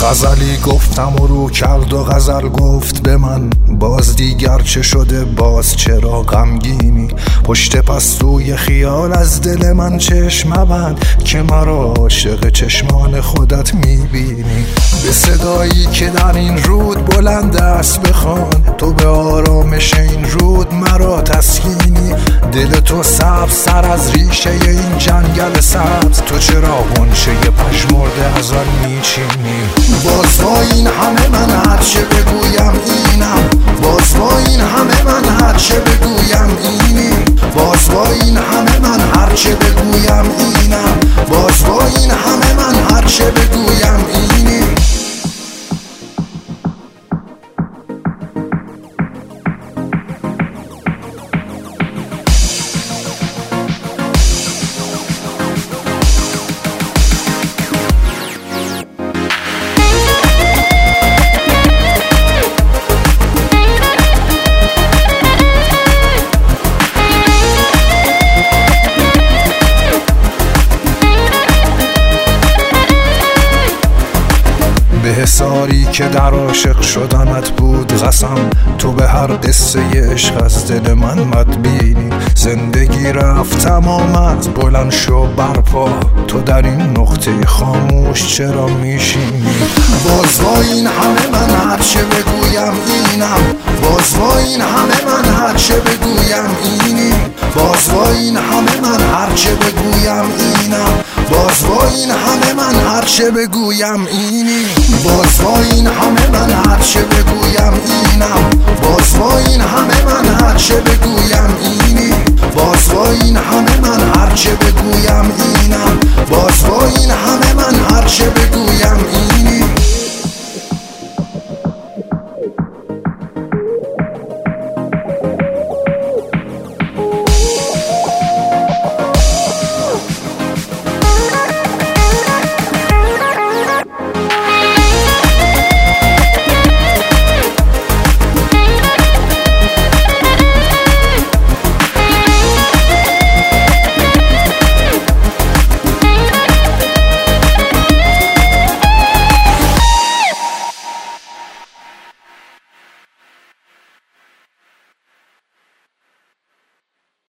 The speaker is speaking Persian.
غزلی گفتم و رو کرد و غزل گفت به من باز دیگر چه شده، باز چرا غمگینی؟ پشت پستوی خیال از دل من چشم مبند که مرا عاشق چشمان خودت میبینی. به صدایی که در این رود بلند است بخوان، تو به آرامش این رود مرا تسکینی. دل تو سبز سر از ریشه این جنگل سبز، تو چرا غنچه پژمرده از آن میچینی؟ باز با این همه من هرچه بگویم اینم، باز با این همه من هرچه بگویم اینی، باز با این همه من هرچه بگویم اینم، باز با این همه من هرچه بگویم اینی. به حصاری که در عاشق شدنت بود قسم، تو به هر قصه عشق از دل من مدبینی. زندگی رفت تمامت، بلند شو برپا، تو در این نقطه خاموش چرا میشینی؟ باز با این همه من هرچه بگویم اینم، باز با این همه من هرچه بگویم اینی، باز با این همه من هرچه بگویم اینم، باز با این همه من هرچه بگویم اینی، باز با این همه من هرچه بگویم اینم، باز با این همه من هرچه بگویم اینی، باز با این همه من هرچه بگویم اینم، باز با این همه من